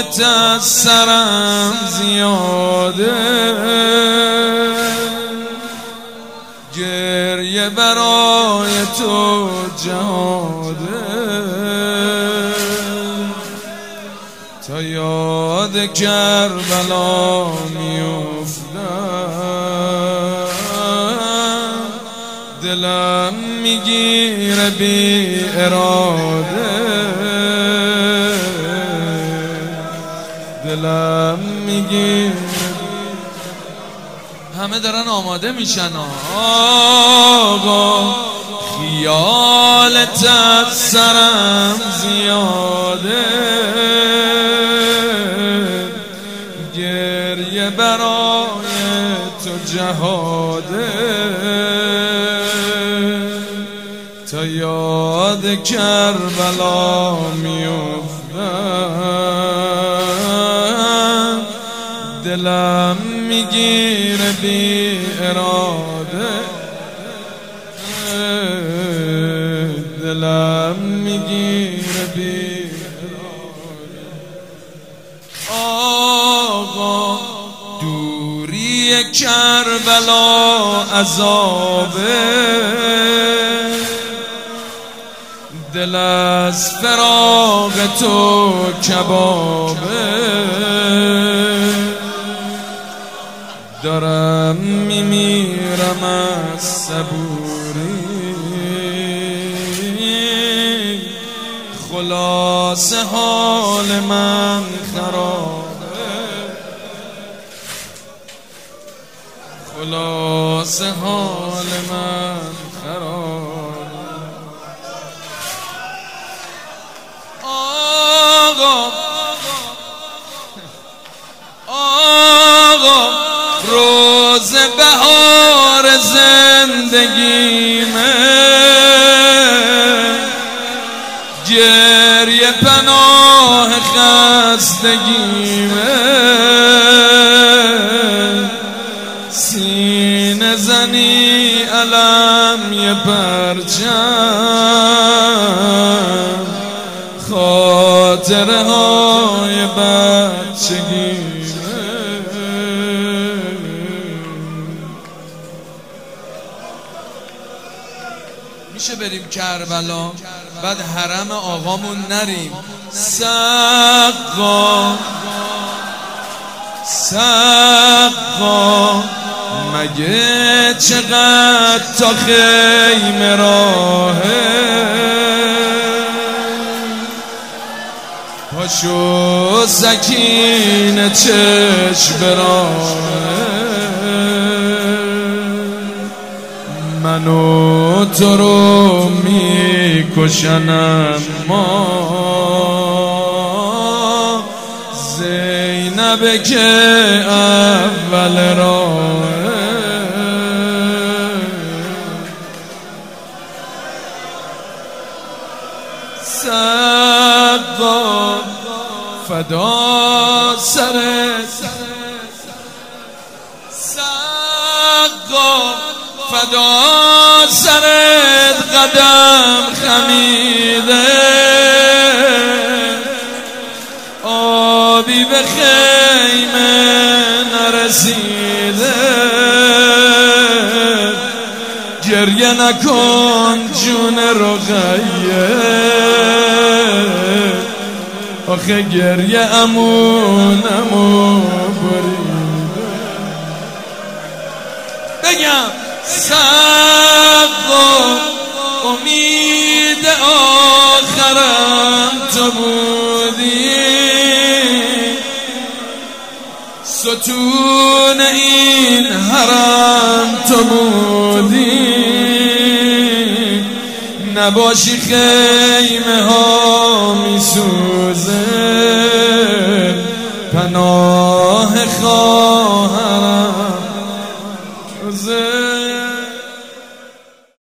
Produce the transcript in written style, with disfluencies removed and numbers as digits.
حالت از سرم زیاده، گریه برای تو جهاده، تا یاد کربلا میافتم دلم میگیره بی اراده، دلم میگیره. همه دارن آماده میشن. آقا خیالت از سرم زیاده، گریه برای تو جهاده، تا یاد کربلا میافتم دلم میگیره بی اراده، دلم میگیره بی اراده. آقا دوری کربلا عذابه، دل از فراق تو کبابه، دارم میمیرم از صبوری، خلاص حال من خرابه، خلاص حال من خرابه. آقا روز بهار زندگیمه، گریه پناه خستگیمه، سینه زنی علم یه پرچم، خاطره های بچگیمه. میشه بریم کربلا بعد حرم آقامون نریم؟ سقا سقا مگه چقدر تا خیمه راهه، پاشو سکینه چشم راهه، منو تو رو میکشن اما زینب که اول راهه، سقا فدا سرت، سقا فدا سرت قدم خمیده، آبی به خیمه نرسیده، گریه نکن جون رقیه، آخه گریه امونمو بریده. بگم سقا امید آخرم تو بودی، ستون این حرم تو بودی، نباشی خیمه ها میسوزه، پناه